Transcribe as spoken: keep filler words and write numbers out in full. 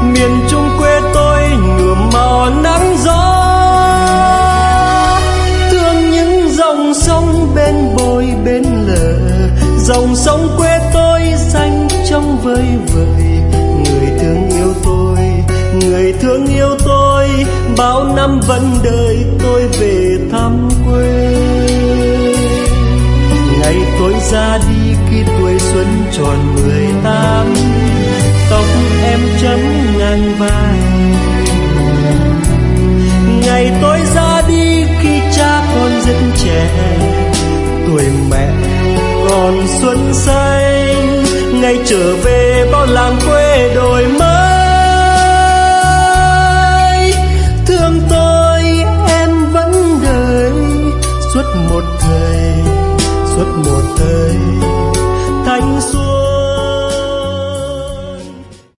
miền Trung quê tôi nhuộm màu nắng gió. Thương những dòng sông bên bồi bên lờ, dòng sông quê tôi xanh trong vơi vợi. Người thương yêu tôi, người thương yêu tôi, bao năm vẫn đợi tôi về thăm quê. Ngày tôi ra đi khi tuổi xuân tròn mười tám, tóc em chấm ngang vai. Ngày tôi ra đi khi cha con rất trẻ, tuổi mẹ còn xuân xanh. Ngày trở về bao làng quê